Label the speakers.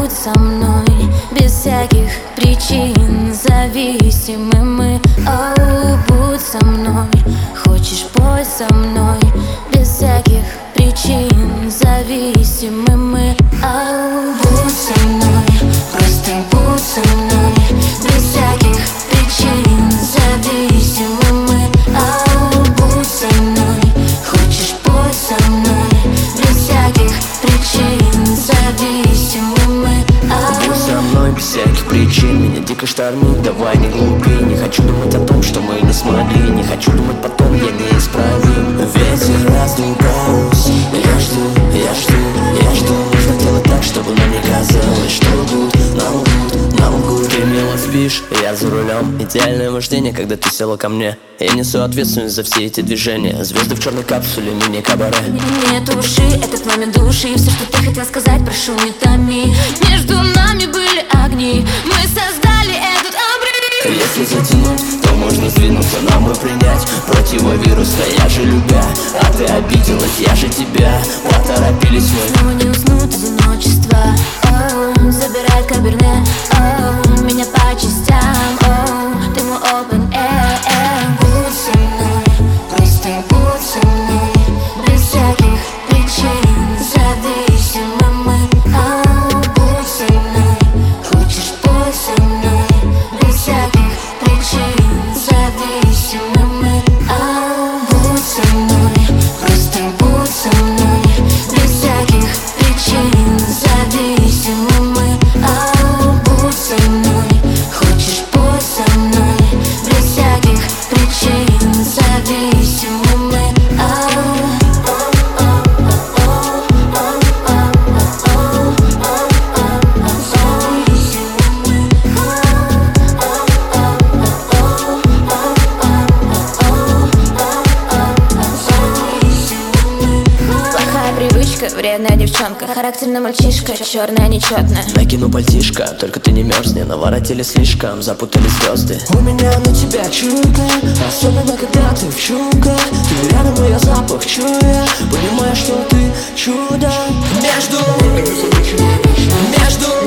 Speaker 1: будь со мной без всяких причин. Зависимы мы, будь со мной. Хочешь, пой со мной без всяких причин. Зависимы мы, будь со мной. Просто будь со мной без всяких причин. Зависимы мы, будь со мной. Хочешь, пой со мной без всяких причин. Зависимы мы,
Speaker 2: будь со мной без всяких причин. Меня дико штормит, давай не глупи. Не хочу думать о том, что мы не смогли. Не хочу думать потом, я неисправим. Ветер раздуваюсь. Я жду. Нужно делать так, чтобы нам не казалось, что лгут, нам лгут. Ты мило спишь, я за рулем. Идеальное вождение, когда ты села ко мне. Я несу ответственность за все эти движения. Звезды в черной капсуле, мини-кабаре.
Speaker 1: нет уши, этот момент души. Все, что ты хотел сказать, прошу, не томи. Между нами были огни, мы создали этот обрыв.
Speaker 2: Если затянуть, то можно сдвинуться, нам бы принять противовирусное. Я же любя, а ты обиделась, я же тебя. Поторопились мы.
Speaker 1: Снова не уснут одиночество. Забирает каберне. Меня по частям. Ты мой open air. Будь со мной, просто будь со мной без всяких причин. Зависимы мы, будь со мной. Хочешь, пой со мной без всяких причин. Зависимы мы, будь со мной. Просто будь со мной без всяких причин. Зависимы мы, будь со мной. Хочешь, пой со мной без всяких причин. Зависимы мы, плохая привычка, вредная девчонка. Характерный мальчишка, черная нечетная.
Speaker 2: Накину пальтишко, только ты не мерзни. Наворотили слишком, запутали звезды. У меня на тебя чуйка, особенно когда ты в чулках. Ты рядом, и я запах чуя. Понимаешь, что ты чудо. Между